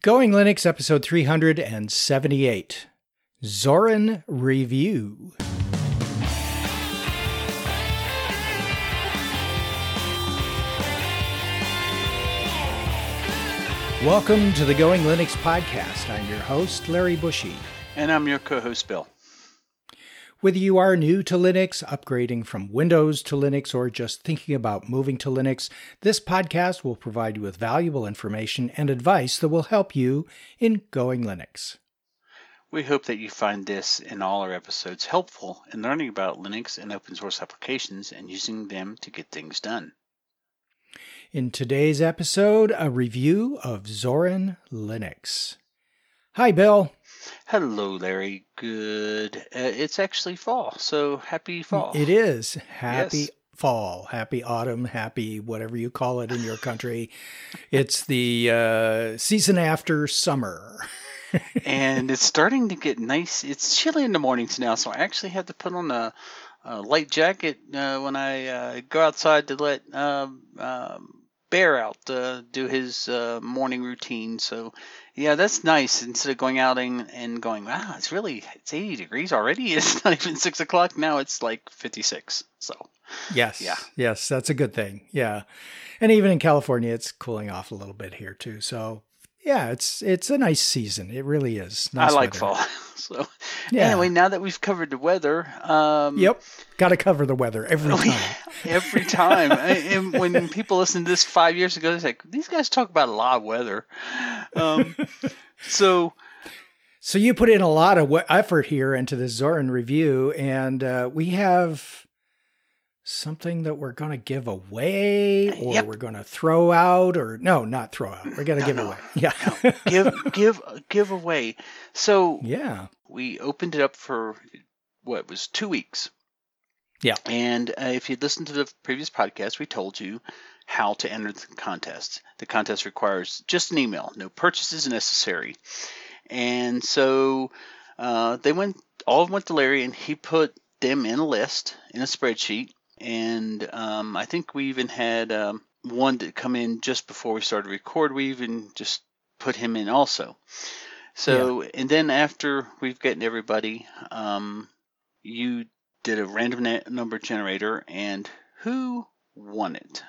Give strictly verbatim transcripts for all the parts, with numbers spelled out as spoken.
Going Linux, episode three hundred seventy-eight, Zorin Review. Welcome to the Going Linux podcast. I'm your host, Larry Bushy. And I'm your co-host, Bill. Whether you are new to Linux, upgrading from Windows to Linux, or just thinking about moving to Linux, this podcast will provide you with valuable information and advice that will help you in Going Linux. We hope that you find this and all our episodes helpful in learning about Linux and open source applications and using them to get things done. In today's episode, a review of Zorin Linux. Hi, Bill. Hello, Larry. Good. Uh, it's actually fall, so happy fall. It is. Happy yes. fall. Happy autumn. Happy whatever you call it in your country. It's the uh, season after summer. And it's starting to get nice. It's chilly in the mornings now, so I actually had to put on a, a light jacket uh, when I uh, go outside to let um, um, Bear out to do his uh, morning routine. So, yeah, that's nice. Instead of going out and, and going, wow, it's really, it's eighty degrees already. It's not even six o'clock now. It's like fifty-six. So, yes. Yeah. Yes, that's a good thing. Yeah. And even in California, it's cooling off a little bit here too. So, yeah, it's it's a nice season. It really is. Nice I like weather. fall. So, yeah. Anyway, now that we've covered the weather. Um, yep. Got to cover the weather every time. every time. And when people listened to this five years ago, they're like, these guys talk about a lot of weather. Um, so... So you put in a lot of effort here into the Zorin review, and uh, we have something that we're going to give away, or yep. we're going to throw out, or no, not throw out. We're going to no, give no, away. Yeah, no. give give give away. So yeah, we opened it up for what it was two weeks. Yeah, and uh, if you listened to the previous podcast, we told you how to enter the contest. The contest requires just an email. No purchases necessary. And so uh, they went, all of them went to Larry, and he put them in a list, in a spreadsheet. And um, I think we even had um, one to come in just before we started to record. We even just put him in also. So, yeah. And then after we've gotten everybody, um, you did a random na- number generator, and who won it?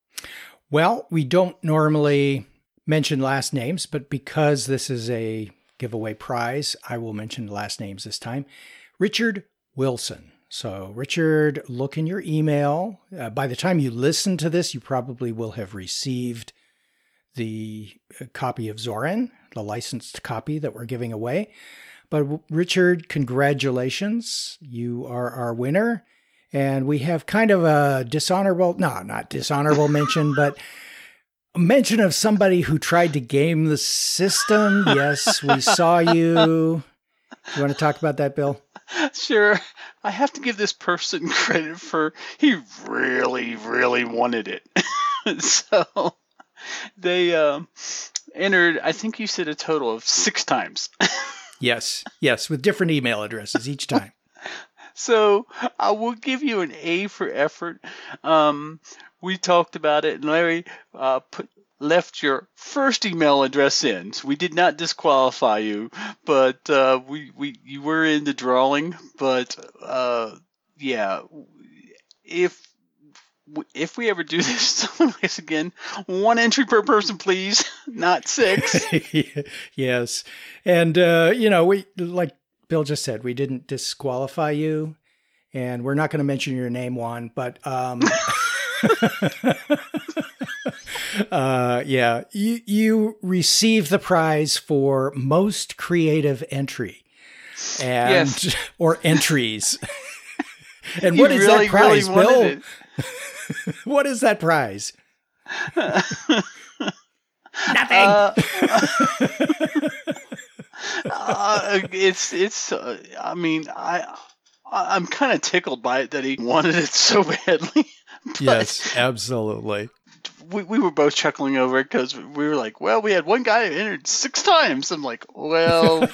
Well, we don't normally mention last names, but because this is a giveaway prize, I will mention last names this time. Richard Wilson. So, Richard, look in your email. Uh, by the time you listen to this, you probably will have received the copy of Zorin, the licensed copy that we're giving away. But Richard, congratulations. You are our winner. And we have kind of a dishonorable, no, not dishonorable mention, but a mention of somebody who tried to game the system. Yes, we saw you. You want to talk about that, Bill? Sure. I have to give this person credit for, he really, really wanted it. So they um, entered, I think you said a total of six times. Yes, yes, with different email addresses each time. So I will give you an A for effort. Um, we talked about it, and Larry uh, put left your first email address in. So we did not disqualify you, but uh, we we you were in the drawing. But uh, yeah, if if we ever do this again, one entry per person, please, not six. Yes, and uh, you know we like. Bill just said, we didn't disqualify you, and we're not going to mention your name, Juan, but um, uh, yeah, you, you received the prize for most creative entry and yes. or entries. And he what is really, that prize, really Bill? What is that prize? Nothing. Uh, uh, it's it's. Uh, I mean, I I'm kind of tickled by it that he wanted it so badly. Yes, absolutely. we, we were both chuckling over it because we were like, well, we had one guy who entered six times. I'm like, well,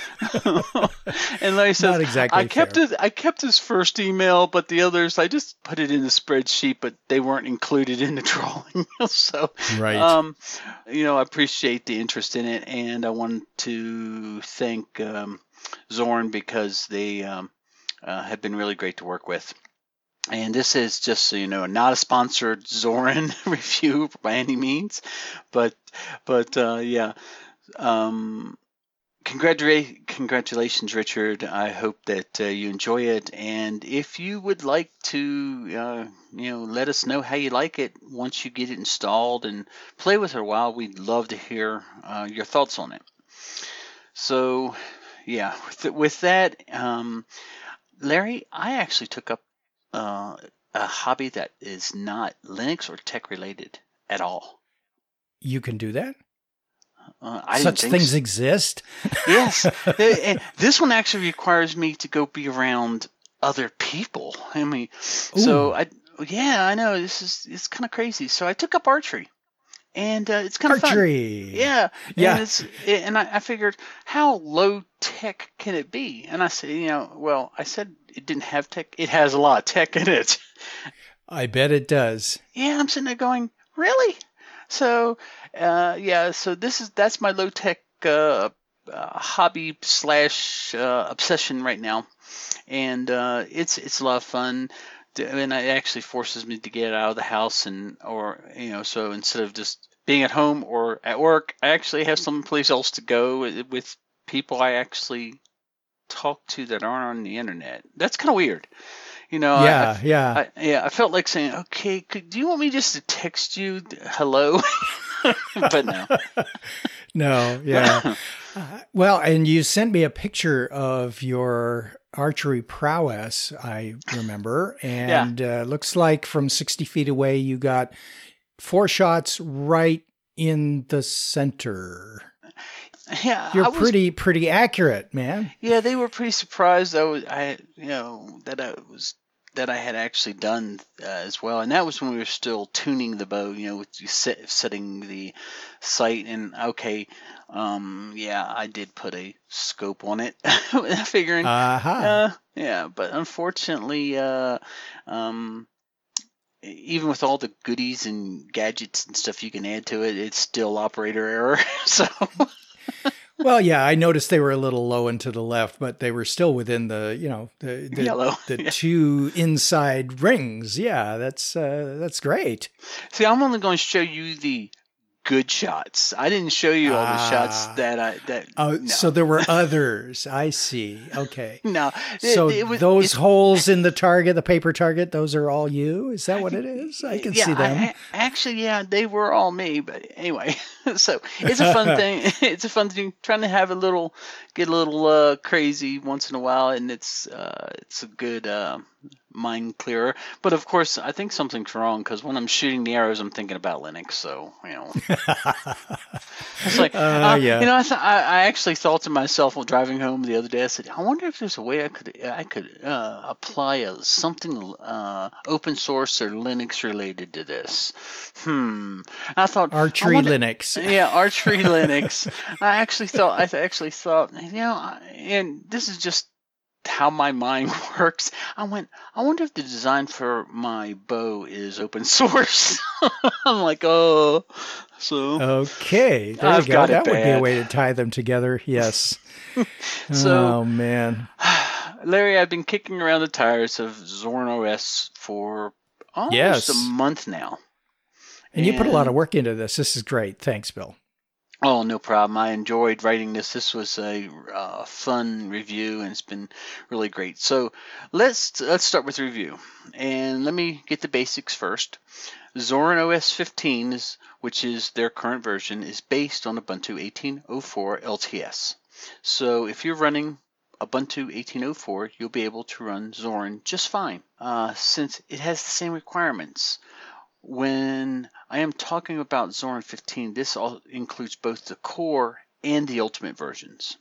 and Larry says, Not exactly I kept fair. his, I kept his first email, but the others, I just put it in the spreadsheet, but they weren't included in the drawing. So, Right. um, you know, I appreciate the interest in it, and I wanted to thank um, Zorn because they um, uh, have been really great to work with. And this is just so you know, not a sponsored Zorin review by any means, but but uh, yeah, um, congratulations, congratulations, Richard. I hope that uh, you enjoy it, and if you would like to, uh, you know, let us know how you like it once you get it installed and play with it a while. We'd love to hear uh, your thoughts on it. So, yeah, with, with that, um, Larry, I actually took up uh, a hobby that is not Linux or tech related at all. You can do that? Uh, I Such didn't think things so. exist? Yes. And this one actually requires me to go be around other people. I mean, so Ooh. I, yeah, I know this is, it's kind of crazy. So I took up archery. And uh, it's kind of Archery. fun. Yeah. Yeah. And, it's, and I, I figured, how low tech can it be? And I said, you know, well, I said it didn't have tech. It has a lot of tech in it. I bet it does. Yeah, I'm sitting there going, really? So, uh, yeah, so this is that's my low tech uh, uh, hobby slash uh, obsession right now, and uh, it's it's a lot of fun. And it actually forces me to get out of the house, and or you know, so instead of just being at home or at work, I actually have someplace else to go with people I actually talk to that aren't on the internet. That's kind of weird, you know. Yeah, I, yeah, I, yeah. I felt like saying, "Okay, could, do you want me just to text you hello?" But no. No, yeah. Uh, well, and you sent me a picture of your archery prowess, I remember, and yeah. uh, looks like from sixty feet away you got four shots right in the center. Yeah, you're I was, pretty pretty accurate, man. Yeah, they were pretty surprised. I was, I you know that I was that I had actually done uh, as well, and that was when we were still tuning the bow, you know, with set, setting the sight. And okay, um, yeah, I did put a scope on it, figuring, uh-huh. uh, yeah, but unfortunately, uh, um, even with all the goodies and gadgets and stuff you can add to it, it's still operator error. So. Well, yeah, I noticed they were a little low and to the left, but they were still within the, you know, the the, Yellow. the yeah. two inside rings. Yeah, that's uh, that's great. See, I'm only going to show you the good shots. I didn't show you all the ah. shots that I that. Oh, no. So there were others. I see. Okay. No. So it, it was, those holes in the target, the paper target, those are all you? Is that what it is? I can yeah, see them. I, actually, yeah, they were all me. But anyway, so it's a fun thing. It's a fun thing. Trying to have a little, get a little uh, crazy once in a while, and it's uh, it's a good uh, mind clearer. But of course, I think something's wrong because when I'm shooting the arrows, I'm thinking about Linux. So you know, it's like, uh, uh, yeah. you know, I, th- I I actually thought to myself while driving home the other day. I said, I wonder if there's a way I could I could uh, apply a, something uh, open source or Linux related to this. Hmm. I thought archery I wonder, Linux. Yeah, archery Linux. I actually thought I actually thought you know, and this is just how my mind works. I went, I wonder if the design for my bow is open source. I'm like, oh, so okay, there I've you go. got it That would be a bad. way to tie them together. Yes. So, oh man, Larry, I've been kicking around the tires of Zorn O S for almost yes. a month now. And, and you put a lot of work into this. This is great. Thanks, Bill. Oh, no problem. I enjoyed writing this. This was a uh, fun review, and it's been really great. So let's let's start with the review, and let me get the basics first. Zorin O S fifteen, is, which is their current version, is based on Ubuntu eighteen oh four L T S. So if you're running Ubuntu eighteen oh four, you'll be able to run Zorin just fine, uh, since it has the same requirements. When I am talking about Zorin fifteen, this all includes both the core and the ultimate versions.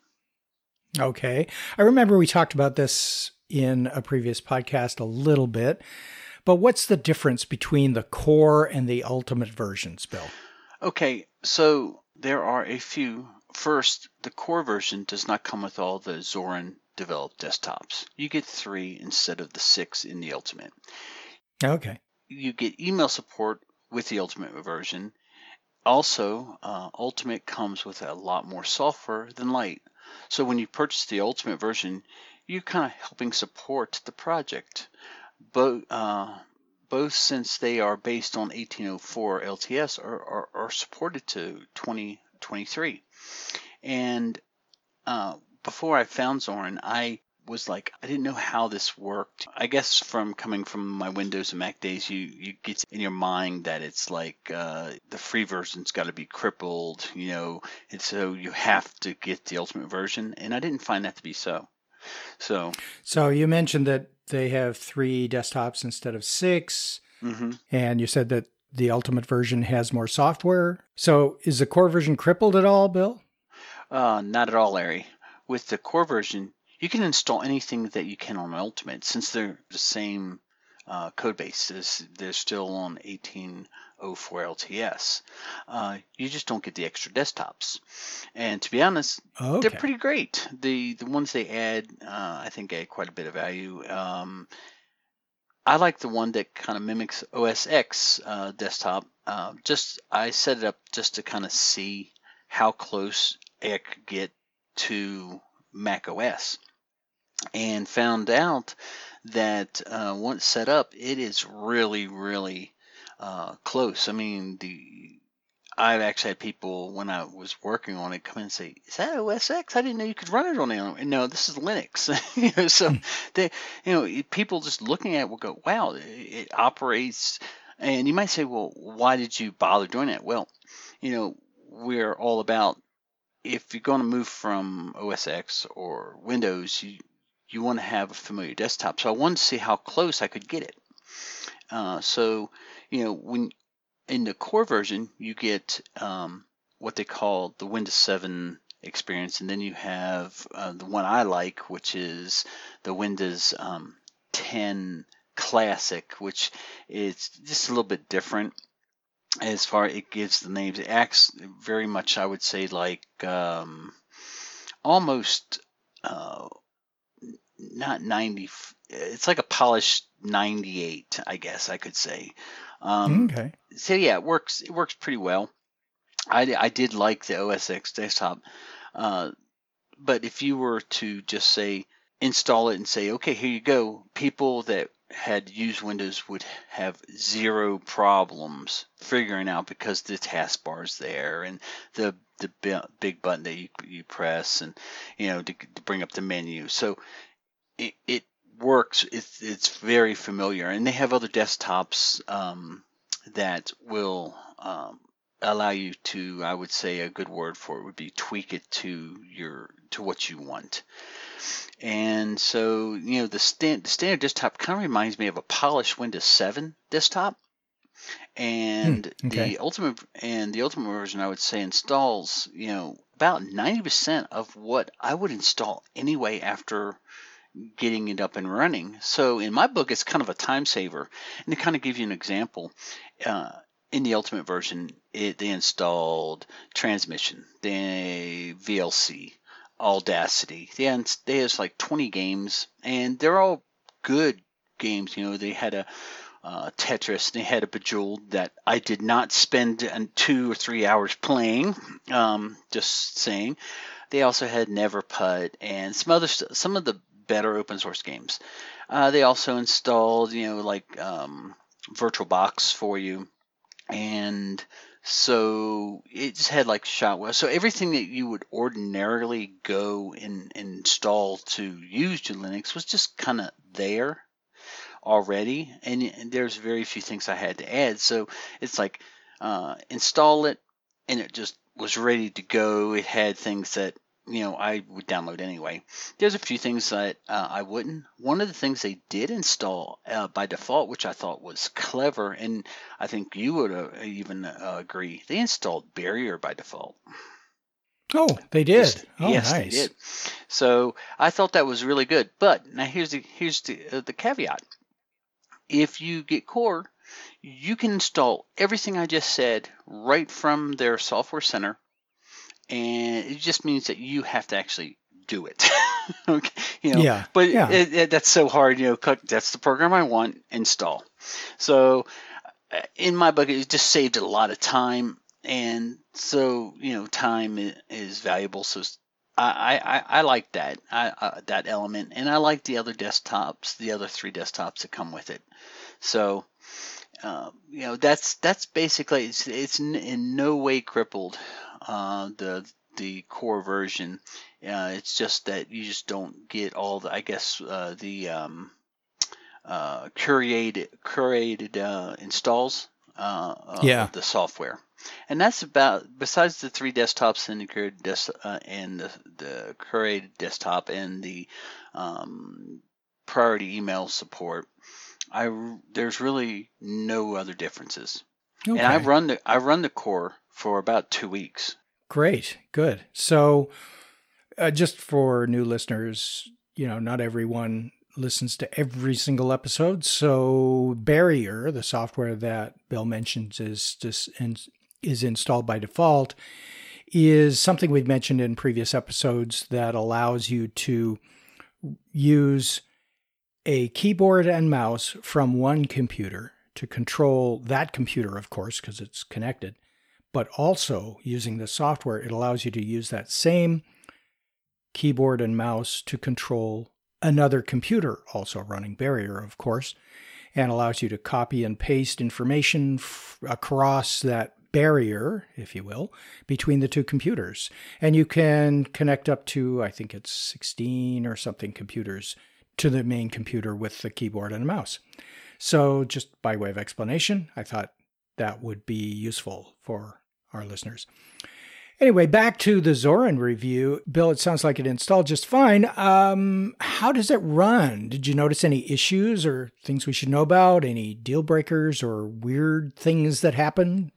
Okay. I remember we talked about this in a previous podcast a little bit, But what's the difference between the core and the ultimate versions, Bill? Okay, so there are a few. First, the core version does not come with all the Zorin developed desktops. You get three instead of the six in the ultimate. Okay. You get email support with the ultimate version. Also, uh, ultimate comes with a lot more software than light. So when you purchase the ultimate version, you're kind of helping support the project. Both, uh, both since they are based on eighteen oh four L T S are, are, are supported to twenty twenty-three. And uh, before I found Zorin, I was like, I didn't know how this worked. I guess from coming from my Windows and Mac days, you, you get in your mind that it's like uh, the free version's got to be crippled, you know, and so you have to get the ultimate version. And I didn't find that to be so. So, so you mentioned that they have three desktops instead of six, mm-hmm. and you said that the ultimate version has more software. So is the core version crippled at all, Bill? Uh, not at all, Larry. With the core version, you can install anything that you can on Ultimate since they're the same uh, code base. They're, they're still on eighteen oh four L T S. Uh, you just don't get the extra desktops. And to be honest, okay. they're pretty great. The the ones they add, uh, I think, add quite a bit of value. Um, I like the one that kind of mimics O S X uh, desktop. Uh, just I set it up just to kind of see how close I could get to Mac O S, and found out that uh, once set up, it is really, really uh, close. I mean, the I've actually had people when I was working on it come in and say, "Is that O S X? I didn't know you could run it on there." And no, this is Linux. you know, so they, you know, people just looking at it will go, "Wow, it, it operates." And you might say, "Well, why did you bother doing that?" Well, you know, we're all about, if you're going to move from O S X or Windows, you you want to have a familiar desktop. So I wanted to see how close I could get it. Uh, so, you know, when in the core version, you get um, what they call the Windows seven experience, and then you have uh, the one I like, which is the Windows um, ten Classic, which is just a little bit different. As far as it gives the names, it acts very much, I would say, like um, almost uh, not ninety. It's like a polished ninety-eight, I guess I could say. Um, okay. So yeah, it works. It works pretty well. I, I did like the O S X desktop, uh, but if you were to just say install it and say, okay, here you go, people that had used Windows would have zero problems figuring out, because the taskbar is there and the the big button that you you press, and you know to, to bring up the menu. So it, it works. It's it's very familiar, and they have other desktops um, that will um, allow you to, I would say a good word for it would be tweak it to your to what you want. And so, you know, the, stand, the standard desktop kind of reminds me of a polished Windows seven desktop. And Hmm, okay. the ultimate and the ultimate version, I would say, installs, you know, about ninety percent of what I would install anyway after getting it up and running. So in my book, it's kind of a time saver. And to kind of give you an example, uh, in the ultimate version, it, they installed Transmission, they V L C, Audacity. They had, they had like twenty games, and they're all good games. You know, they had a uh, Tetris, they had a Bejeweled that I did not spend two or three hours playing. Um, just saying. They also had Neverput and some other some of the better open source games. Uh, they also installed, you know, like um, VirtualBox for you, and so it just had like Shotwell. So everything that you would ordinarily go and, and install to use your Linux was just kind of there already, and, and there's very few things I had to add. So it's like uh, install it, and it just was ready to go. It had things that, you know, I would download anyway. There's a few things that uh, I wouldn't. One of the things they did install uh, by default, which I thought was clever, and I think you would uh, even uh, agree, they installed Barrier by default. Oh, they did. Yes, oh, yes, nice. they did. So I thought that was really good. But now here's the here's the uh, the caveat. if you get Core, you can install everything I just said right from their software center, and it just means that you have to actually do it. Okay, you know, Yeah. but Yeah. it, it, that's so hard. You know, click, that's the program I want. Install. So uh, in my book, it just saved a lot of time, and so you know, time i- is valuable. So s- I I, I I like that I, uh, that element, and I like the other desktops, the other three desktops that come with it. So uh, you know, that's that's basically it's it's n- in no way crippled uh, the the core version. Uh, it's just that you just don't get all the, I guess, uh, the um, uh, curated curated uh, installs uh, uh, Yeah. of the software, and that's about, besides the three desktops and the curated des- uh, and the, the curated desktop and the um, priority email support. I r- there's really no other differences, and I Okay. run the I run the core for about two weeks. Great. Good. So, uh, just for new listeners, you know, not everyone listens to every single episode. So, Barrier, the software that Bill mentions, is just in, is installed by default, is something we've mentioned in previous episodes that allows you to use a keyboard and mouse from one computer to control that computer, of course, because it's connected. But also, using the software, it allows you to use that same keyboard and mouse to control another computer, also running Barrier, of course, and allows you to copy and paste information f- across that barrier, if you will, between the two computers. And you can connect up to, I think it's sixteen or something computers to the main computer with the keyboard and mouse. So, just by way of explanation, I thought that would be useful for our listeners. Anyway, back to the Zorin review. Bill, it sounds like it installed just fine. Um, how does it run? Did you notice any issues or things we should know about? Any deal breakers or weird things that happened?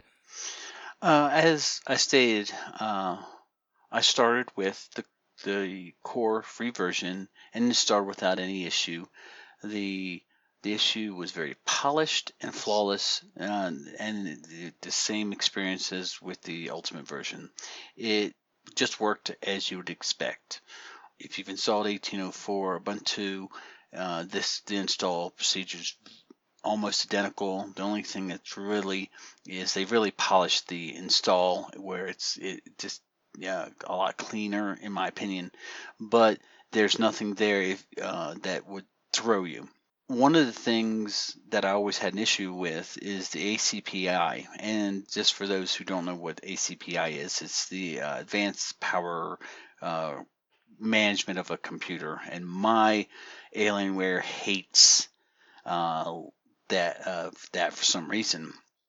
Uh, as I stated, uh, I started with the the core free version and installed without any issue. The the issue was very polished and flawless, uh, and the, the same experience as with the ultimate version. It just worked as you would expect. If you've installed eighteen oh four Ubuntu, uh, this the install procedure is almost identical. The only thing that's really is they've really polished the install where it's it just yeah a lot cleaner in my opinion, but there's nothing there if, uh, that would throw you. One of the things that I always had an issue with is the A C P I, and just for those who don't know what A C P I is, it's the uh, Advanced Power uh, Management of a computer, and my Alienware hates uh, that uh, that for some reason.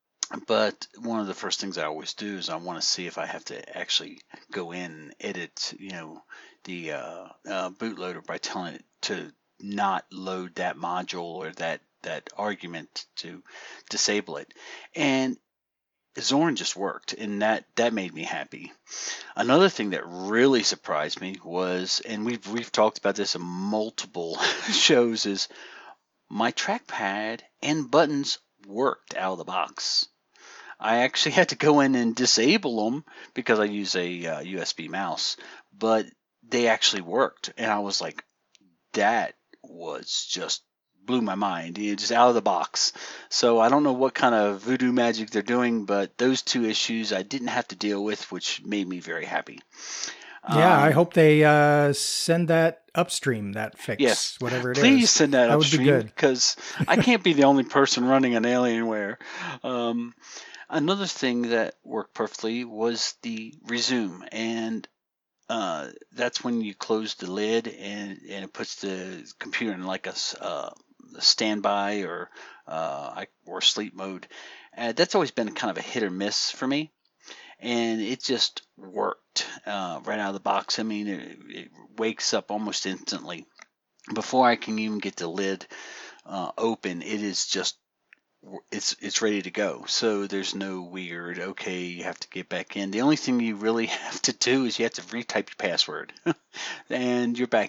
But one of the first things I always do is I want to see if I have to actually go in and edit, you know, the uh, uh, bootloader by telling it to not load that module or that that argument to disable it. And Zorin just worked, and that that made me happy. Another thing that really surprised me was, and we've we've talked about this in multiple shows, is my trackpad and buttons worked out of the box. I actually had to go in and disable them because I use a uh, U S B mouse, but they actually worked, and I was like, that was just blew my mind, you know, just out of the box. So I don't know what kind of voodoo magic they're doing, but those two issues I didn't have to deal with, which made me very happy. Yeah, I Um, hope they uh, send that upstream, that yes, fix, whatever it please is. send that That would be upstream good. because I can't be the only person running an Alienware. Um, Another thing that worked perfectly was the resume, and uh, that's when you close the lid and, and it puts the computer in like a, s- uh, a standby or uh, I- or sleep mode. Uh, that's always been kind of a hit or miss for me, and it just worked uh, right out of the box. I mean, it, it wakes up almost instantly. Before I can even get the lid uh, open, it is just it's it's ready to go. So there's no weird, okay, you have to get back in. The only thing you really have to do is you have to retype your password and you're back in.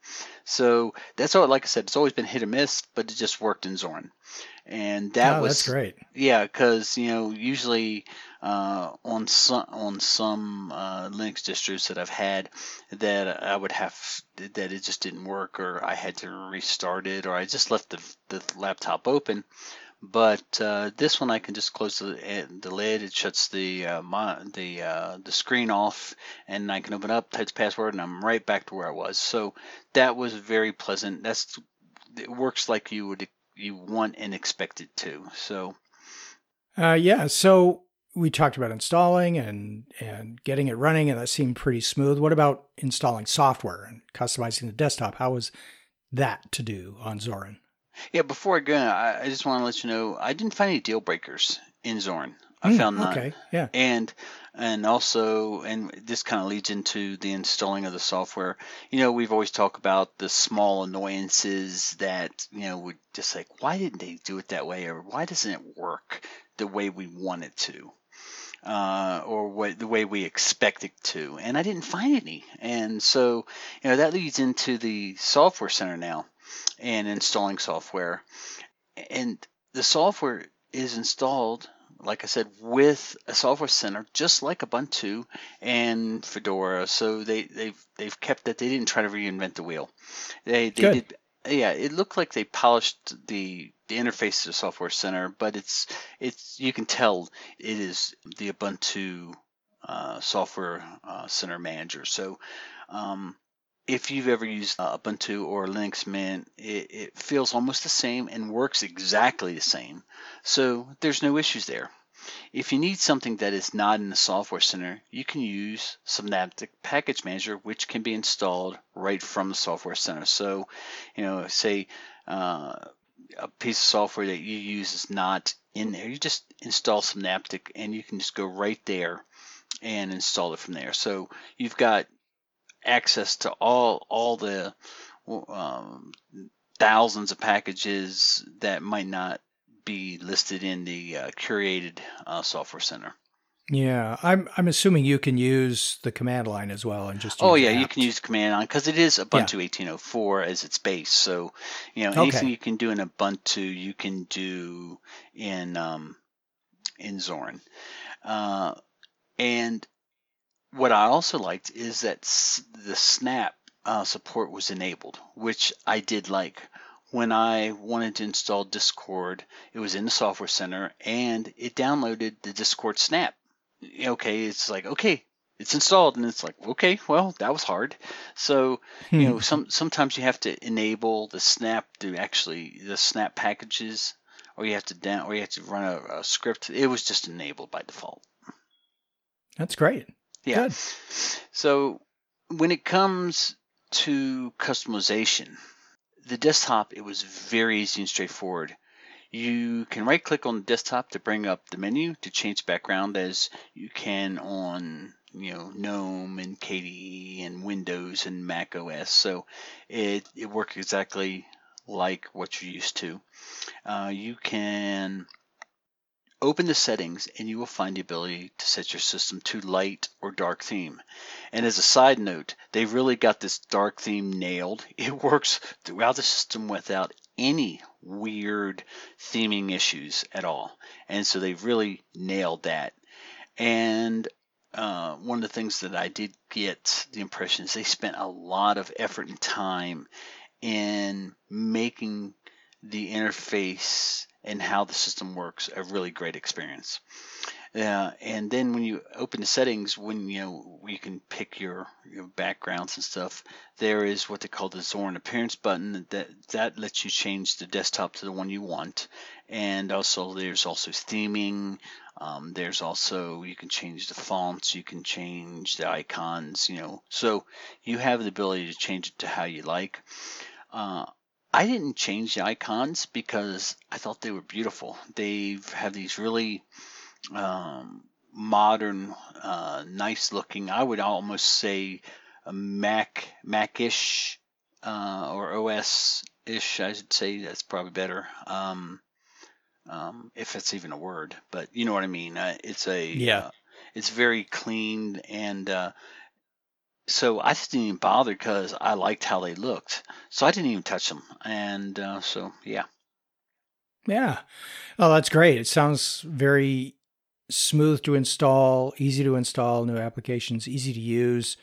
So that's all. Like I said, it's always been hit or miss, but it just worked in Zorin. And that Oh, that's was, great. yeah, because you know usually uh, on some on some uh, Linux distros that I've had, that I would have that it just didn't work, or I had to restart it, or I just left the the laptop open. But uh, this one I can just close the eh, the lid. It shuts the uh, my, the uh, the screen off, and I can open up, type the password, and I'm right back to where I was. So that was very pleasant. That's it works like you would you want and expect it to. So Uh, yeah. So we talked about installing and and getting it running, and that seemed pretty smooth. What about installing software and customizing the desktop? How was that to do on Zorin? yeah, before I go, I, I just want to let you know I didn't find any deal breakers in Zorn. I Hmm, found none, okay. Yeah. and and also, and this kind of leads into the installing of the software. You know, we've always talked about the small annoyances that you know would just like, why didn't they do it that way, or why doesn't it work the way we want it to? Uh, or what the way we expect it to, and I didn't find any, and so you know that leads into the software center now, and installing software, and the software is installed, like I said, with a software center, just like Ubuntu and Fedora. So they they've they've kept that. They didn't try to reinvent the wheel. They they Good. did. Yeah, it looked like they polished the the interface to the software center, but it's it's you can tell it is the Ubuntu uh, software uh, center manager. So um, if you've ever used uh, Ubuntu or Linux Mint, it, it feels almost the same and works exactly the same. So there's no issues there. If you need something that is not in the software center, you can use Synaptic Package Manager, which can be installed right from the software center. So, you know, say uh, a piece of software that you use is not in there, you just install Synaptic and you can just go right there and install it from there. So you've got access to all all the um, thousands of packages that might not be listed in the uh, curated uh, software center. Yeah. I'm I'm assuming you can use the command line as well and just Oh use yeah, you can apt. use command line because it is Yeah. Ubuntu eighteen oh four as its base. So, you know, anything Okay. you can do in Ubuntu, you can do in um, in Zorin. Uh, and what I also liked is that s- the Snap uh, support was enabled, which I did like. When I wanted to install Discord, it was in the Software Center and it downloaded the Discord Snap. Okay, it's like, okay, it's installed, and it's like, okay, well, that was hard. So, you know, some sometimes you have to enable the Snap to actually the Snap packages, or you have to down, or you have to run a, a script. It was just enabled by default. That's great. Yeah. Good. So when it comes to customization, the desktop, it was very easy and straightforward. You can right click on the desktop to bring up the menu to change background as you can on you know GNOME and K D E and Windows and Mac O S. So it, it works exactly like what you're used to. Uh, you can open the settings and you will find the ability to set your system to light or dark theme. And as a side note, they really got this dark theme nailed. It works throughout the system without any weird theming issues at all. And so they really nailed that. And uh, one of the things that I did get the impression is they spent a lot of effort and time in making the interface and how the system works a really great experience. Uh, and then when you open the settings, when you know you can pick your, your backgrounds and stuff, there is what they call the Zorin Appearance button that that lets you change the desktop to the one you want. And also there's also theming. Um, there's also you can change the fonts, you can change the icons. You know, so you have the ability to change it to how you like. Uh, I didn't change the icons because I thought they were beautiful. They have these really um, modern, uh, nice looking. I would almost say a Mac Mac-ish uh, or O S-ish. I should say that's probably better. Um, um, if that's even a word, but you know what I mean. Uh, it's a Yeah. uh, it's very clean and uh, so I just didn't even bother because I liked how they looked. So I didn't even touch them. And uh, so, yeah. Yeah. Oh, that's great. It sounds very smooth to install, easy to install new applications, easy to use,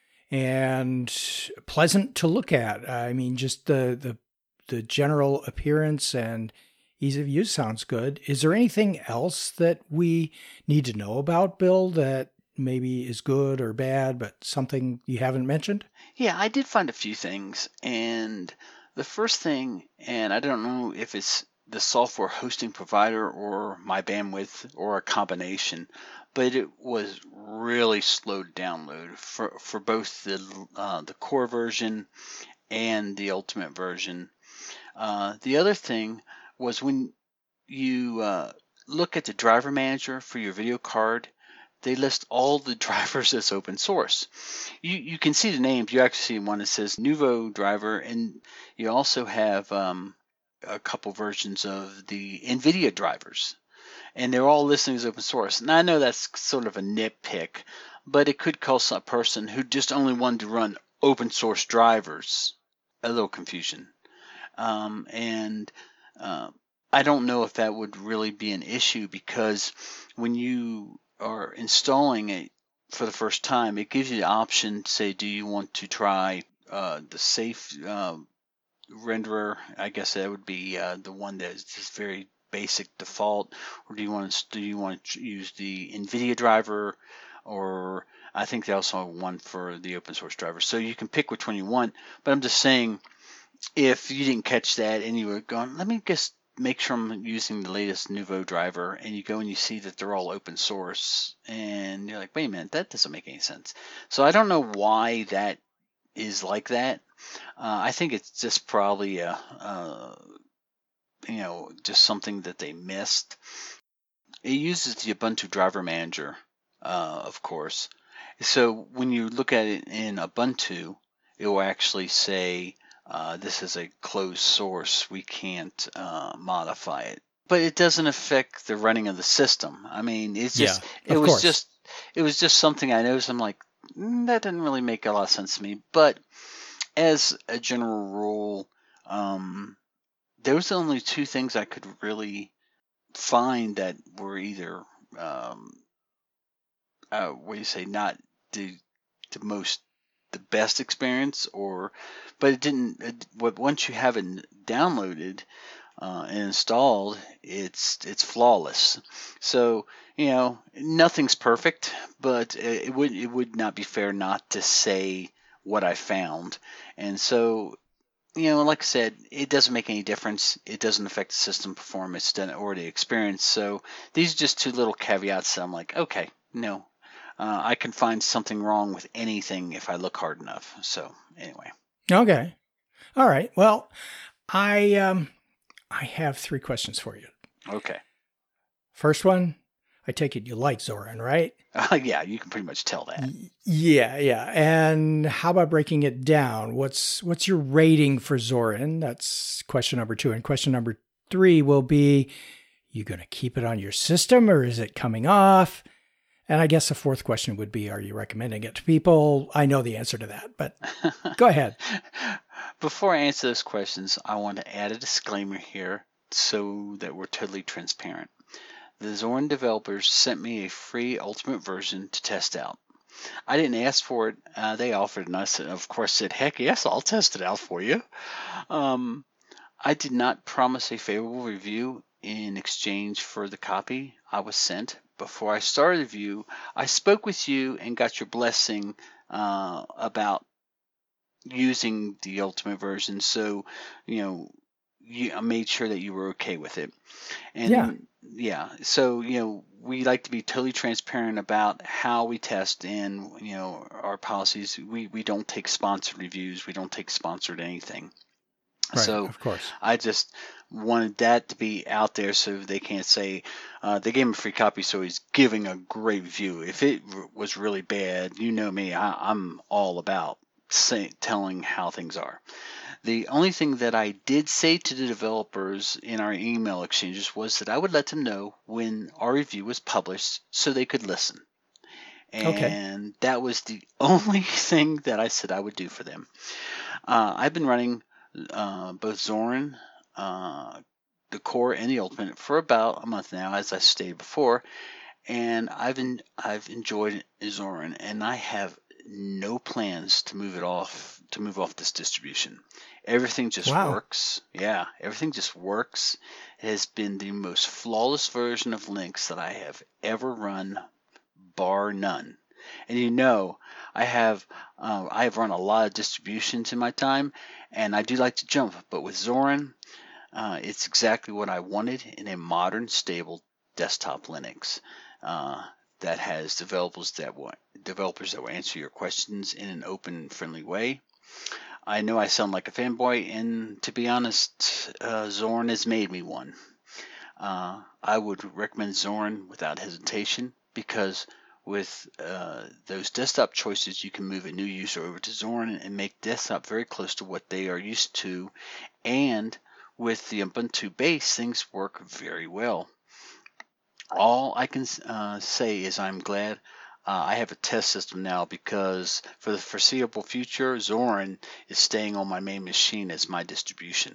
and pleasant to look at. I mean, just the the the general appearance and ease of use sounds good. Is there anything else that we need to know about, Bill, that maybe is good or bad, but something you haven't mentioned? Yeah, I did find a few things. And the first thing, and I don't know if it's the software hosting provider or my bandwidth or a combination, but it was really slow to download for, for both the uh, the core version and the ultimate version. Uh, the other thing was when you uh, look at the driver manager for your video card, they list all the drivers as open source. You you can see the names. You actually see one that says Nuvo driver, and you also have um, a couple versions of the NVIDIA drivers, and they're all listed as open source. And I know that's sort of a nitpick, but it could cause a person who just only wanted to run open source drivers a little confusion. Um, and uh, I don't know if that would really be an issue because when you are installing it for the first time, it gives you the option, say, do you want to try uh, the safe uh, renderer? I guess that would be uh, the one that is just very basic default, or do you want to do you want to use the NVIDIA driver, or I think they also have one for the open source driver. So you can pick which one you want. But I'm just saying, if you didn't catch that and you were going, let me just make sure I'm using the latest Nuvo driver, and you go and you see that they're all open source, and you're like, wait a minute, that doesn't make any sense. So I don't know why that is like that. Uh, I think it's just probably a, uh, you know, just something that they missed. It uses the Ubuntu driver manager, uh, of course. So when you look at it in Ubuntu, it will actually say, uh, this is a closed source. We can't uh, modify it. But it doesn't affect the running of the system. I mean, it's just, Yeah, it of was course. just, it was just something I noticed. I'm like, mm, that didn't really make a lot of sense to me. But as a general rule, um, there was only two things I could really find that were either, um, uh, what do you say, not the the most the best experience, or but it didn't. It, but once you have it downloaded uh, and installed, it's it's flawless. So you know nothing's perfect, but it, it would it would not be fair not to say what I found, and so. You know, like I said, it doesn't make any difference. It doesn't affect the system performance or the experience. So these are just two little caveats that I'm like, okay, no, uh, I can find something wrong with anything if I look hard enough. So anyway. Okay. All right. Well, I um I have three questions for you. Okay. First one, I take it you like Zorin, right? Uh, yeah, you can pretty much tell that. Yeah, yeah. And how about breaking it down? What's what's your rating for Zorin? That's question number two. And question number three will be, you going to keep it on your system or is it coming off? And I guess the fourth question would be, are you recommending it to people? I know the answer to that, but go ahead. Before I answer those questions, I want to add a disclaimer here so that we're totally transparent. The Zorin developers sent me a free ultimate version to test out. I didn't ask for it. Uh, they offered it, and I said, of course, said, heck yes, I'll test it out for you. Um, I did not promise a favorable review in exchange for the copy I was sent. Before I started the review, I spoke with you and got your blessing uh, about using the ultimate version. So, you know, you, I made sure that you were okay with it. And Yeah. yeah, so, you know, we like to be totally transparent about how we test and, you know, our policies. We, we don't take sponsored reviews. We don't take sponsored anything. Right, So of course. I just wanted that to be out there so they can't say uh, they gave him a free copy, so he's giving a great review. If it r- was really bad, you know me, I, I'm all about say, telling how things are. The only thing that I did say to the developers in our email exchanges was that I would let them know when our review was published so they could listen. Okay. and that was the only thing that I said I would do for them. Uh, I've been running uh, both Zorin, uh, the Core, and the Ultimate for about a month now, as I stated before, and I've en- I've enjoyed Zorin, and I have no plans to move it off to move off this distribution. Everything just Wow. works. Yeah, everything just works. It has been the most flawless version of Lynx that I have ever run, bar none. And you know, I have uh, I have run a lot of distributions in my time, and I do like to jump. But with Zorin, uh, it's exactly what I wanted in a modern, stable desktop Linux uh, that has developers that will developers that will answer your questions in an open, friendly way. I know I sound like a fanboy, and to be honest, uh, Zorin has made me one. Uh, I would recommend Zorin without hesitation because with uh, those desktop choices, you can move a new user over to Zorin and make desktop very close to what they are used to. And with the Ubuntu base, things work very well. All I can uh, say is I'm glad uh, I have a test system now because for the foreseeable future, Zorin is staying on my main machine as my distribution.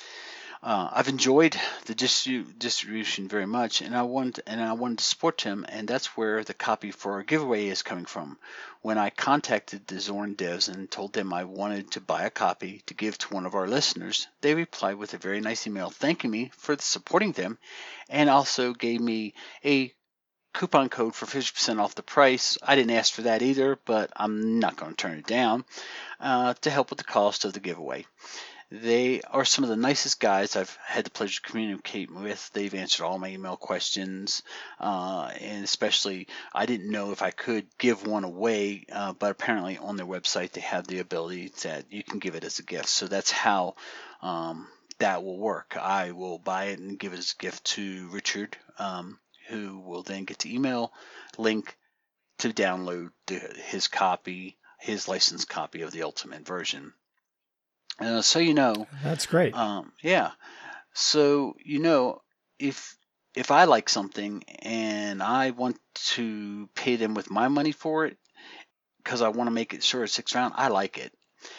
Uh, I've enjoyed the distri- distribution very much, and I wanted and I wanted to support him, and that's where the copy for our giveaway is coming from. When I contacted the Zorin devs and told them I wanted to buy a copy to give to one of our listeners, they replied with a very nice email thanking me for supporting them, and also gave me a coupon code for fifty percent off the price. I didn't ask for that either, but I'm not going to turn it down uh, to help with the cost of the giveaway. They are some of the nicest guys I've had the pleasure to communicate with. They've answered all my email questions, uh, and especially I didn't know if I could give one away, uh, but apparently on their website they have the ability that you can give it as a gift. So that's how um, that will work. I will buy it and give it as a gift to Richard, um, who will then get the email link to download the, his copy, his licensed copy of the Ultimate version. Uh, so you know, That's great. um, yeah. So you know, if if I like something and I want to pay them with my money for it because I want to make it sure it sticks around, I like it.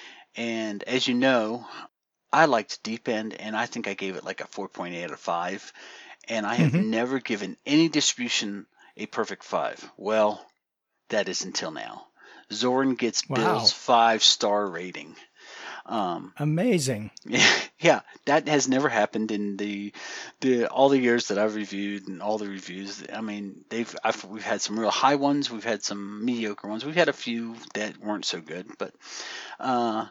And as you know, I liked Deep End, and I think I gave it like a four point eight out of five. And I have Mm-hmm. never given any distribution a perfect five. Well, that is until now. Zorin gets Wow. Bill's five star rating. Um, Amazing. Yeah, that has never happened in the the all the years that I've reviewed and all the reviews. I mean, they've I've, we've had some real high ones, we've had some mediocre ones, we've had a few that weren't so good. But uh,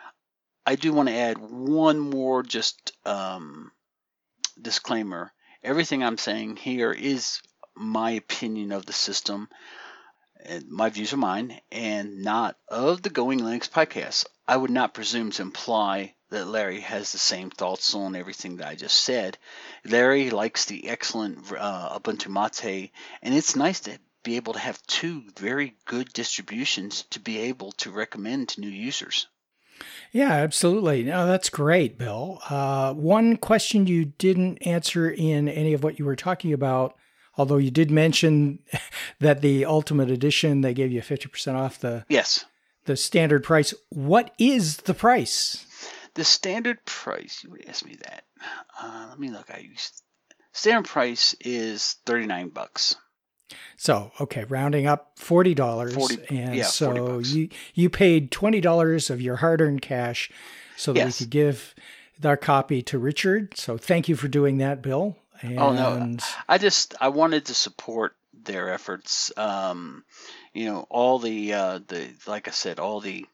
I do want to add one more just um, disclaimer. Everything I'm saying here is my opinion of the system. And my views are mine and not of the Going Linux podcast. I would not presume to imply that Larry has the same thoughts on everything that I just said. Larry likes the excellent uh, Ubuntu Mate, and it's nice to be able to have two very good distributions to be able to recommend to new users. Yeah, absolutely. No, that's great, Bill. Uh, one question you didn't answer in any of what you were talking about, although you did mention that the Ultimate Edition, they gave you fifty percent off the Yes. the standard price. What is the price? The standard price, you would ask me that. Uh, let me look. I used, standard price is thirty-nine bucks. So, okay, rounding up forty dollars. forty, and yeah, so forty bucks. you you paid twenty dollars of your hard-earned cash so that Yes. we could give our copy to Richard. So thank you for doing that, Bill. And Oh no, I just I wanted to support their efforts. Um, you know, all the uh, the like I said, all the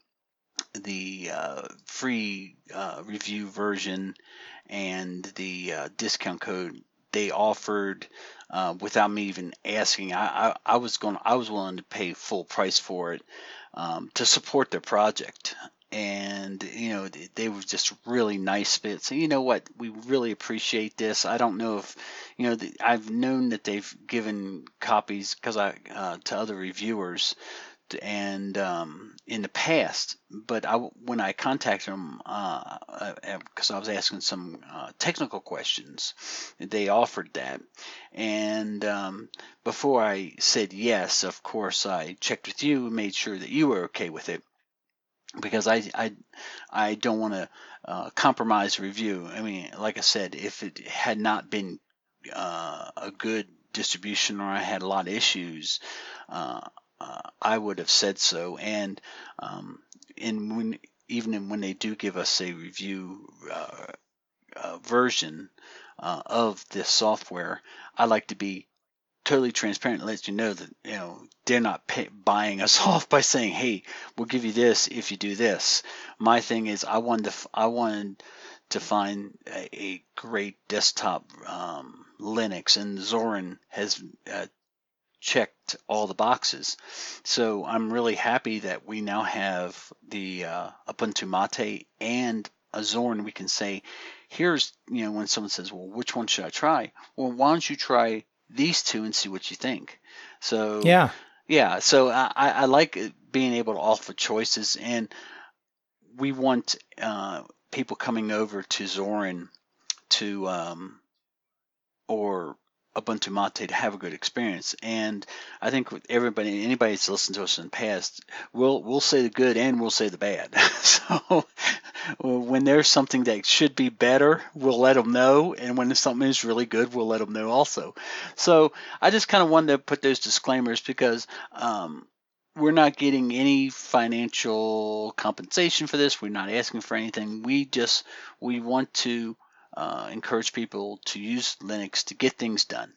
the uh, free uh, review version and the uh, discount code they offered uh, without me even asking. I, I, I was going I was willing to pay full price for it um, to support their project. And you know they, they were just really nice bits. And you know what? We really appreciate this. I don't know if you know. The, I've known that they've given copies because I uh, to other reviewers and um, in the past, but I, when I contacted them, because uh, I was asking some uh, technical questions, they offered that. And um, before I said yes, of course, I checked with you and made sure that you were okay with it, because I, I, I don't want to uh, compromise review. I mean, like I said, if it had not been uh, a good distribution, or I had a lot of issues, uh, uh, I would have said so. And um, and when even when they do give us a review uh, uh, version uh, of this software, I like to be totally transparent and let you know that, you know, they're not pay, buying us off by saying, "Hey, we'll give you this if you do this." My thing is, I wanted to, I wanted to find a, a great desktop um, Linux, and Zorin has uh, checked all the boxes. So I'm really happy that we now have the uh, Ubuntu Mate and a Zorin. We can say, here's, you know, when someone says, well, which one should I try? Well, why don't you try these two and see what you think? So Yeah. yeah, so I, I like being able to offer choices, and we want uh, people coming over to Zorin to um, or Ubuntu Mate to have a good experience. And I think with everybody, anybody that's listened to us in the past, we'll we'll say the good and we'll say the bad. So when there's something that should be better, we'll let them know, and when something is really good, we'll let them know also. So I just kind of wanted to put those disclaimers, because um, we're not getting any financial compensation for this. We're not asking for anything. We just we want to Uh, encourage people to use Linux to get things done.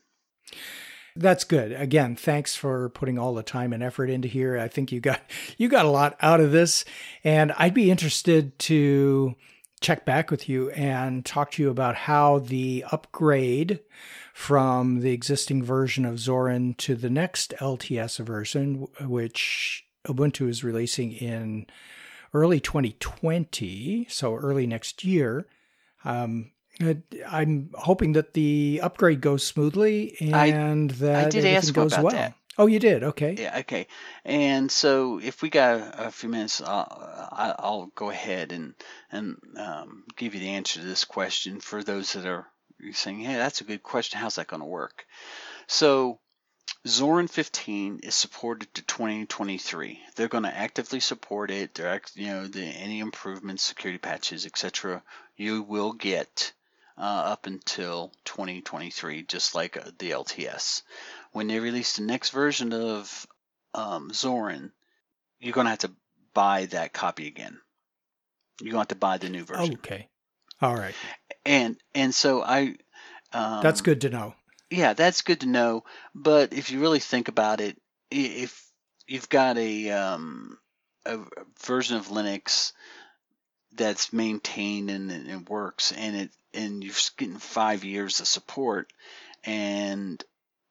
That's good. Again, thanks for putting all the time and effort into here. I think you got you got a lot out of this, and I'd be interested to check back with you and talk to you about how the upgrade from the existing version of Zorin to the next L T S version, which Ubuntu is releasing in early twenty twenty, so early next year. Um, I'm hoping that the upgrade goes smoothly and I, that I did everything ask goes about well. That. Oh, you did? Okay. Yeah, okay. And so if we got a few minutes, I'll, I'll go ahead and, and um, give you the answer to this question for those that are saying, hey, that's a good question. How's that going to work? So Zorin fifteen is supported to twenty twenty-three. They're going to actively support it. They're, you know, the, any improvements, security patches, et cetera, you will get uh, up until twenty twenty-three, just like uh, the L T S. When they release the next version of um, Zorin, you're going to have to buy that copy again. You're going to have to buy the new version. Okay. All right. And and so I. Um, That's good to know. Yeah, that's good to know. But if you really think about it, if you've got a, um, a version of Linux that's maintained and it works, and it and you're getting five years of support, and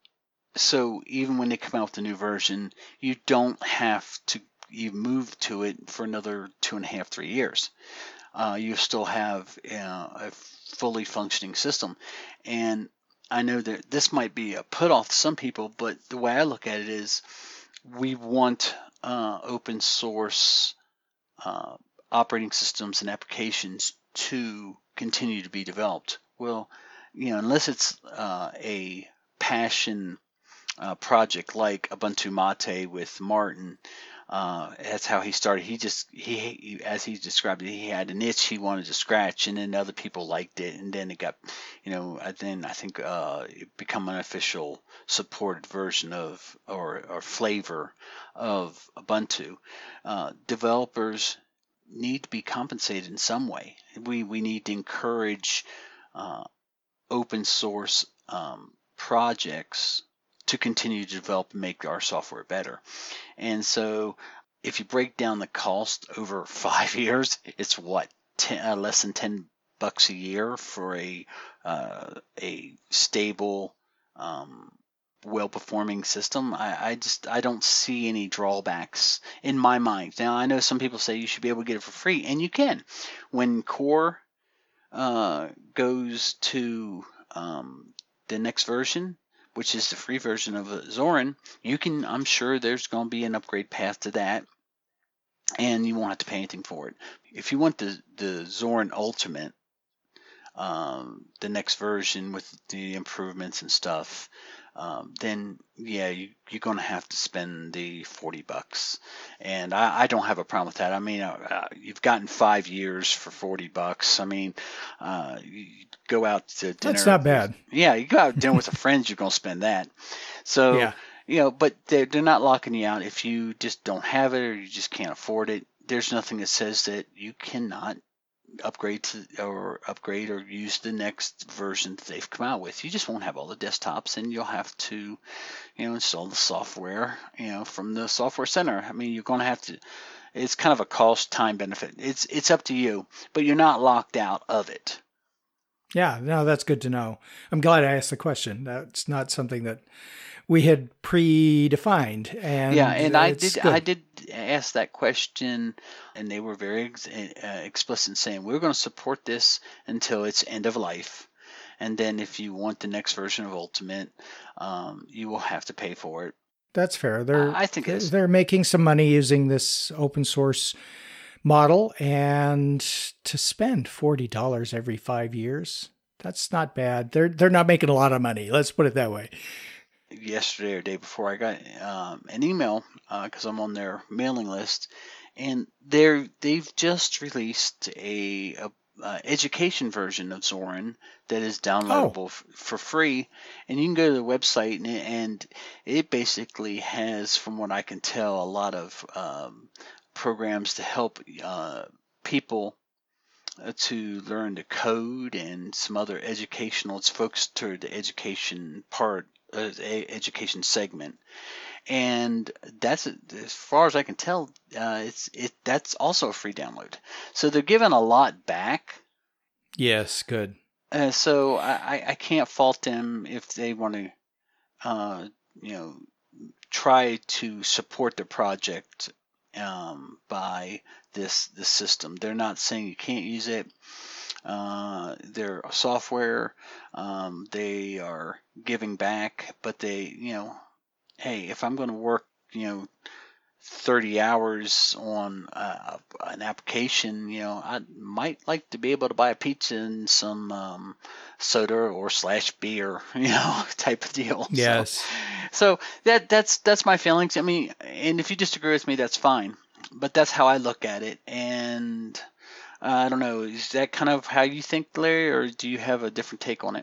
so even when they come out with a new version, you don't have to you move to it for another two and a half, three years. Uh, you still have uh, a fully functioning system, and I know that this might be a put off to some people, but the way I look at it is we want uh, open source uh, operating systems and applications to continue to be developed. Well, you know, unless it's uh, a passion uh, project like Ubuntu Mate with Martin, uh, that's how he started. He just he, he as he described it, he had an itch he wanted to scratch, and then other people liked it, and then it got, you know, then I think uh, it become an official supported version of or or flavor of Ubuntu. Uh, developers need to be compensated in some way. We we need to encourage uh, open source um, projects to continue to develop and make our software better. And so if you break down the cost over five years, it's what, ten, uh, less than ten bucks a year for a uh, a stable, um, well-performing system. I, I just I don't see any drawbacks in my mind. Now I know some people say you should be able to get it for free, and you can. When Core uh, goes to um, the next version, which is the free version of Zorin, you can, I'm sure there's going to be an upgrade path to that, and you won't have to pay anything for it. If you want the, the Zorin Ultimate, um, the next version with the improvements and stuff, um, then yeah, you, you're going to have to spend the forty bucks. And I, I don't have a problem with that. I mean, uh, you've gotten five years for forty bucks. I mean, uh, you go out to dinner. That's not bad. Yeah, you go out to dinner with a friend, you're going to spend that. So, yeah. You know, but they're, they're not locking you out. If you just don't have it or you just can't afford it, there's nothing that says that you cannot upgrade to or upgrade or use the next version that they've come out with. You just won't have all the desktops, and you'll have to, you know, install the software, you know, from the software center. I mean, you're going to have to. It's kind of a cost time benefit. It's it's up to you, but you're not locked out of it. Yeah, no, that's good to know. I'm glad I asked the question. That's not something that we had predefined, and yeah, and I did good. I did ask that question, and they were very ex- uh, explicit in saying we're going to support this until its end of life, and then if you want the next version of Ultimate, um, you will have to pay for it. That's fair. They're I think it is. They're making some money using this open source model, and to spend forty dollars every five years, that's not bad. They're they're not making a lot of money. Let's put it that way. Yesterday or day before, I got um, an email because uh, I'm on their mailing list, and they're they've just released a, a uh, education version of Zorin that is downloadable oh. f- for free, and you can go to the website and, and it basically has, from what I can tell, a lot of um, programs to help uh, people uh, to learn to code and some other educational. It's focused toward the education part. Uh, education segment, and that's as far as I can tell. Uh, it's it that's also a free download. So they're giving a lot back. Yes, good. Uh, so I, I can't fault them if they want to, uh, you know, try to support the project um, by this this system. They're not saying you can't use it. Uh, their software, um, they are giving back, but they, you know, hey, if I'm going to work, you know, thirty hours on uh, an application, you know, I might like to be able to buy a pizza and some um, soda or slash beer, you know, type of deal. Yes. So, so that that's that's my feelings. I mean, and if you disagree with me, that's fine, but that's how I look at it. And Uh, I don't know. Is that kind of how you think, Larry, or do you have a different take on it?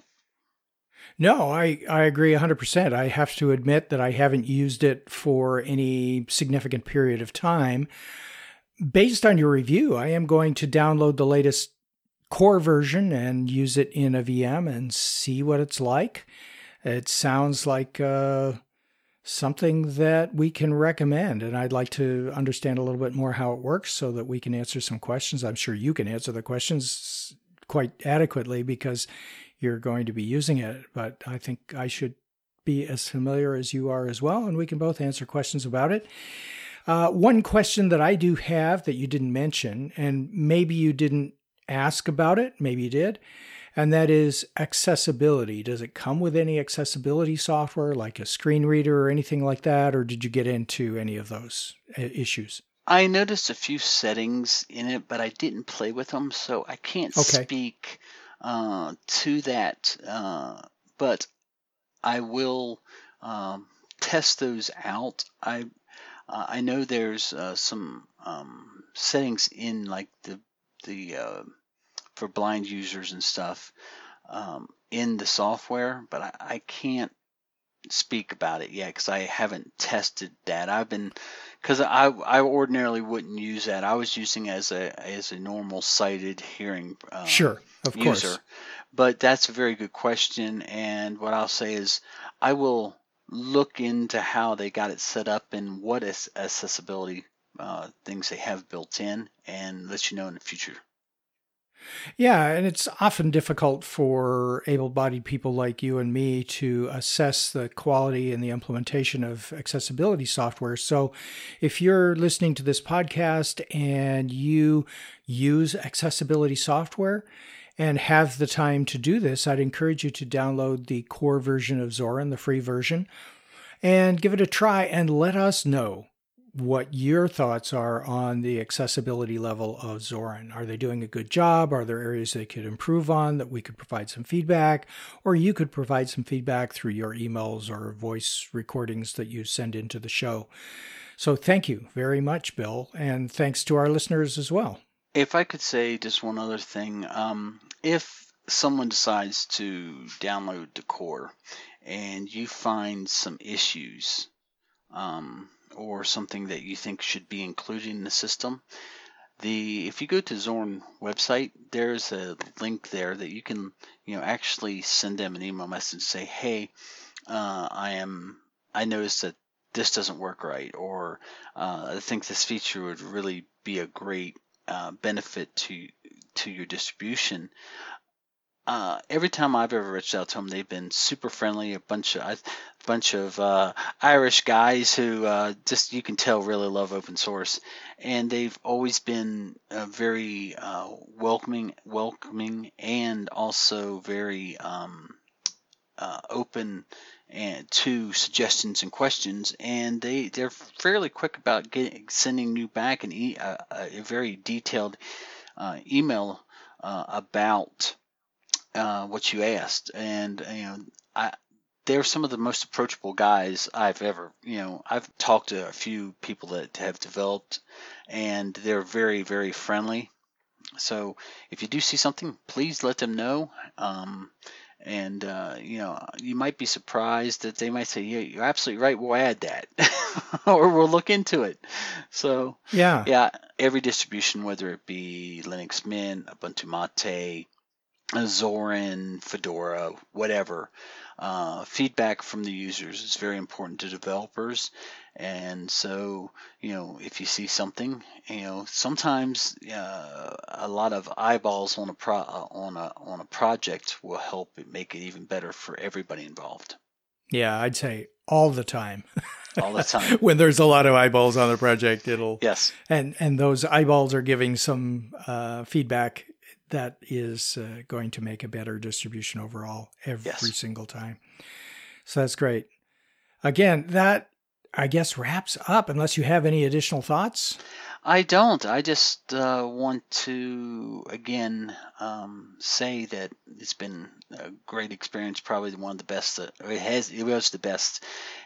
No, I, I agree one hundred percent. I have to admit that I haven't used it for any significant period of time. Based on your review, I am going to download the latest core version and use it in a V M and see what it's like. It sounds like uh, something that we can recommend, and I'd like to understand a little bit more how it works so that we can answer some questions. I'm sure you can answer the questions quite adequately because you're going to be using it, but I think I should be as familiar as you are as well, and we can both answer questions about it. Uh, one question that I do have that you didn't mention, and maybe you didn't ask about it, maybe you did, and that is accessibility. Does it come with any accessibility software like a screen reader or anything like that, or did you get into any of those issues? I noticed a few settings in it, but I didn't play with them, so I can't okay. speak uh, to that. Uh, but I will um, test those out. I uh, I know there's uh, some um, settings in like the the uh, for blind users and stuff um, in the software, but I, I can't speak about it yet because I haven't tested that. I've been because I I ordinarily wouldn't use that. I was using as a as a normal sighted hearing uh, sure of user. course. But that's a very good question, and what I'll say is I will look into how they got it set up and what is accessibility uh, things they have built in, and let you know in the future. Yeah, and it's often difficult for able-bodied people like you and me to assess the quality and the implementation of accessibility software. So if you're listening to this podcast and you use accessibility software and have the time to do this, I'd encourage you to download the core version of Zorin, the free version, and give it a try and let us know what your thoughts are on the accessibility level of Zorin. Are they doing a good job? Are there areas they could improve on that we could provide some feedback? Or you could provide some feedback through your emails or voice recordings that you send into the show. So thank you very much, Bill, and thanks to our listeners as well. If I could say just one other thing, um, if someone decides to download the core and you find some issues, um, or something that you think should be included in the system, the if you go to Zorin website, there's a link there that you can, you know, actually send them an email message and say, hey, uh, I am I noticed that this doesn't work right, or uh, I think this feature would really be a great uh, benefit to to your distribution. Uh, every time I've ever reached out to them, they've been super friendly. A bunch of a bunch of uh, Irish guys who uh, just you can tell really love open source, and they've always been uh, very uh, welcoming, welcoming, and also very um, uh, open and to suggestions and questions. And they they're fairly quick about getting sending you back an e- uh, a very detailed uh, email uh, about. Uh, what you asked, and you know, I they're some of the most approachable guys I've ever, you know, I've talked to a few people that have developed, and they're very, very friendly. So if you do see something, please let them know. Um, and uh, you know, you might be surprised that they might say, "Yeah, you're absolutely right. We'll add that, or we'll look into it." So yeah, yeah, every distribution, whether it be Linux Mint, Ubuntu Mate, Zorin, Fedora, whatever, uh, feedback from the users is very important to developers. And so, you know, if you see something, you know, sometimes uh, a lot of eyeballs on a pro on a on a project will help it make it even better for everybody involved. Yeah, I'd say all the time. All the time. When there's a lot of eyeballs on the project, it'll yes, and and those eyeballs are giving some uh, feedback that is uh, going to make a better distribution overall every yes. single time. So that's great. Again, that I guess wraps up, unless you have any additional thoughts. I don't. I just uh, want to, again, um, say that it's been a great experience, probably one of the best. That, it has, it was the best.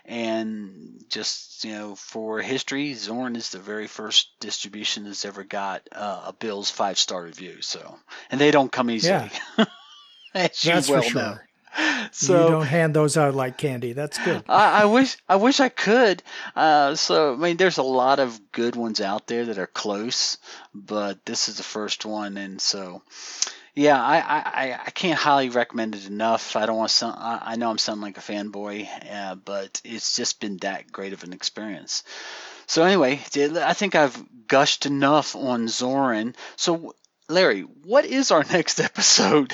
And just, you know, for history, Zorin is the very first distribution that's ever got uh, a Bill's five-star review. So, and they don't come easily. Yeah. As you that's well for sure. know. So, you don't hand those out like candy. That's good. I, I wish I wish I could. Uh, so I mean, there's a lot of good ones out there that are close, but this is the first one, and so yeah, I, I, I can't highly recommend it enough. I don't want to sound. I, I know I'm sounding like a fanboy, uh, but it's just been that great of an experience. So anyway, I think I've gushed enough on Zorin. So Larry, what is our next episode?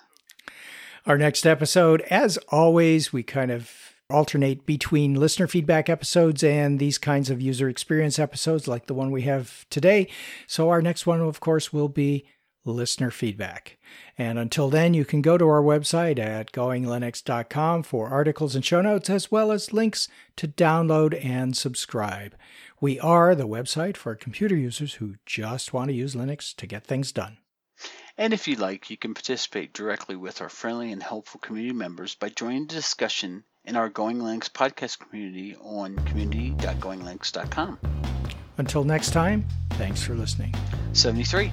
Our next episode, as always, we kind of alternate between listener feedback episodes and these kinds of user experience episodes like the one we have today. So our next one, of course, will be listener feedback. And until then, you can go to our website at going linux dot com for articles and show notes, as well as links to download and subscribe. We are the website for computer users who just want to use Linux to get things done. And if you like, you can participate directly with our friendly and helpful community members by joining the discussion in our Going Linux podcast community on community dot going linux dot com. Until next time, thanks for listening. seventy-three.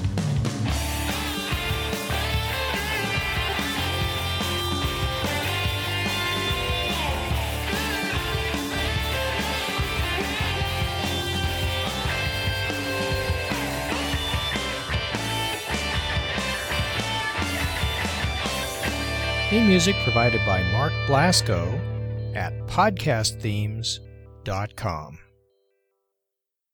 Theme music provided by Mark Blasco at podcast themes dot com.